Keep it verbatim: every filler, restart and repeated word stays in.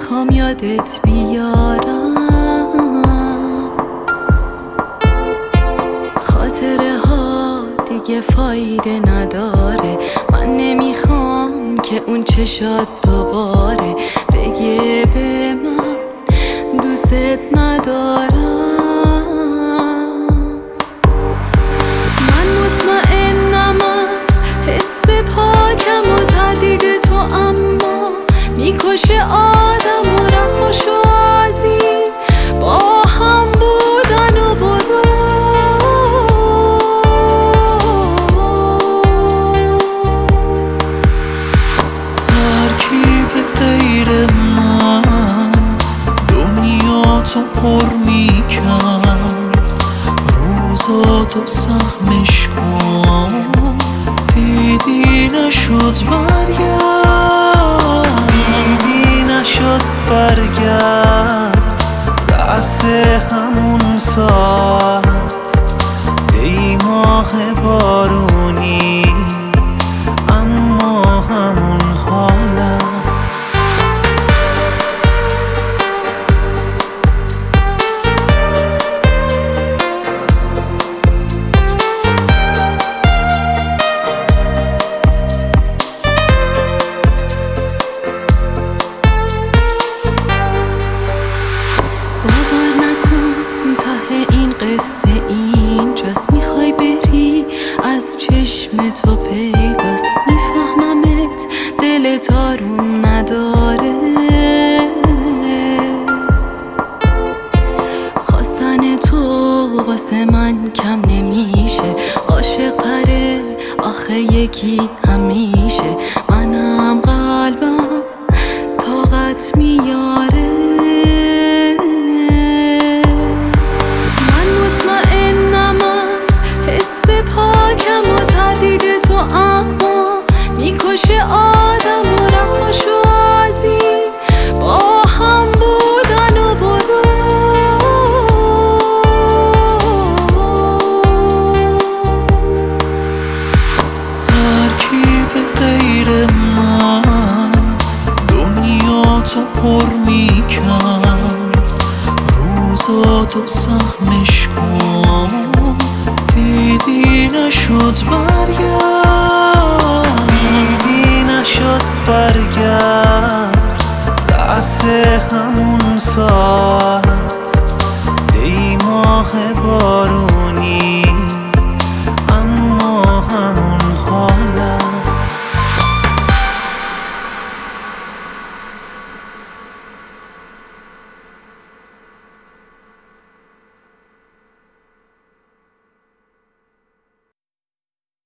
میخوام یادت بیارم. خاطره ها دیگه فایده نداره، من نمیخوام که اون چشات دوباره بگه به من دوست ندارم. من مطمئنم از حس پاکم و تردید تو، اما میکشه آدم و رهاشو از این با هم بودن و برو. ترکیب غیر من دنیا تو پر میکرد، روزاتو سهمش کن دیدی نشد برگرد، دیدی نشد برگرد. دست همون ساعت ای ماه بارونی، اما همون حالت. باور نکن ته این قصه اینجاست، میخوای بری از چشم تو پیداست. میفهممت دلت آروم نداره، خواستن تو واسه من کم نمیشه. عاشق تره آخه یکی همیشه، منم قلبم طاقت میاره. پاکم و تردید تو، اما میکشه آدم و رهاشو از این با هم بودن و برو. ترکیب غیر من دنیا تو پر میکرد، روزاتو سهمش کن دیدی نشد برگرد، دیدی نشد برگرد. دست همون ساعت ای ماه بارون